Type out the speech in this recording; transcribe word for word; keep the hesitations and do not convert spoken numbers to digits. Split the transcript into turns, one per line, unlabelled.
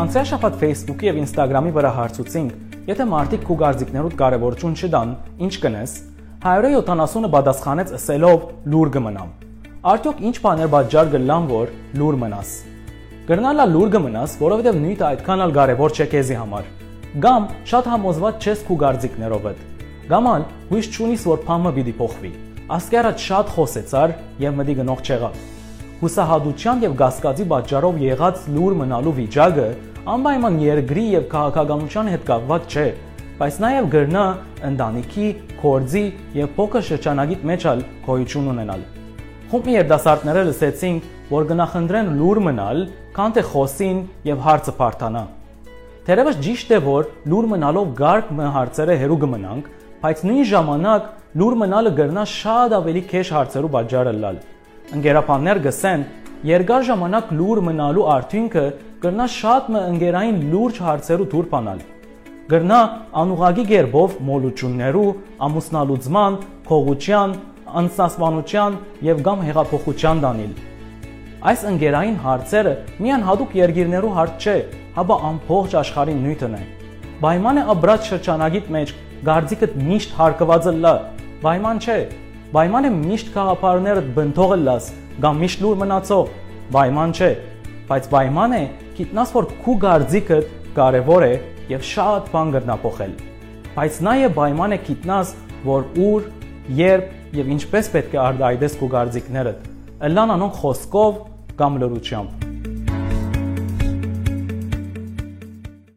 Անցյալ շաբաթ Facebook-ի եւ Instagram-ի վրա հարցուցինք, եթե մարդիկ քու գարձիկներուդ կարևորություն չդան, ինչ կնես, one seventy-ը պատասխանեց ասելով լուր կմնամ։ Արդյոք ինչ բաներ պատճառ կլան, որ լուր մնաս։ Գրնալա լուր կմնաս, որովհետեւ նույնը այդքան էլ կարևոր չէ քեզի համար։ Կամ շատ համոզված չես քու գարձիկներով հետ։ Կամ ալ հույս չունիս, որ փամը պիտի փոխվի։ Ասկերը շատ խոսեցար եւ մտի գնող չեղավ։ Հուսահատության եւ գասկածի պատճառով եղած լուր մնալու վիճակը անպայման երկրի եւ քաղաքականության հետ կապված չէ, բայց նաեւ գրնա ընտանիքի, կորձի եւ փոքր շրջանագիտ մեջ ալ գոյություն ունենալ։ Խումբի երդասարտները լսեցին, որ գնախնդրեն լուր մնալ, քան թե խոսին եւ հարցը բարթանա։ Թերևս ճիշտ է, որ լուր մնալով գարկ հարցերը հերու կմնանք, բայց նույն ժամանակ լուր մնալը գրնա շատ ավելի քեշ հարցերու պատճառը լալ։ Ընկերապաններ գսեն, երկար ժամանակ լուր մնալու արդյունքը գրնա շատ մը ընկերային լուրջ հարցերու դուր բանալ։ Գրնա անուղագի գերբով մոլություններու, ամուսնալուծման, փողության, անձնասպանության եւ կամ հեղափոխության դանիլ։ Այս ընկերային հարցերը միան հadoop երկիրներու հարց չէ, հաբա ամբողջ աշխարհին նույնն է։ Պայման է աբրած շրջանագիտ մեջ գարձիկդ միշտ հարկվածը լա, պայման չէ։ Պայման է միշտ քաղաքապարները բնթողը լաս, կամ միշտ լուր մնացող, պայման չէ, բայց պայման է գիտնաս, որ քու գարձիկը կարևոր է եւ շատ բան կգնա փոխել։ Բայց նաեւ պայման է գիտնաս, որ ուր, երբ եւ ինչպես պետք է արդայդես քու գարձիկներդ, ըլլան անոնք խոսքով կամ լրությամբ։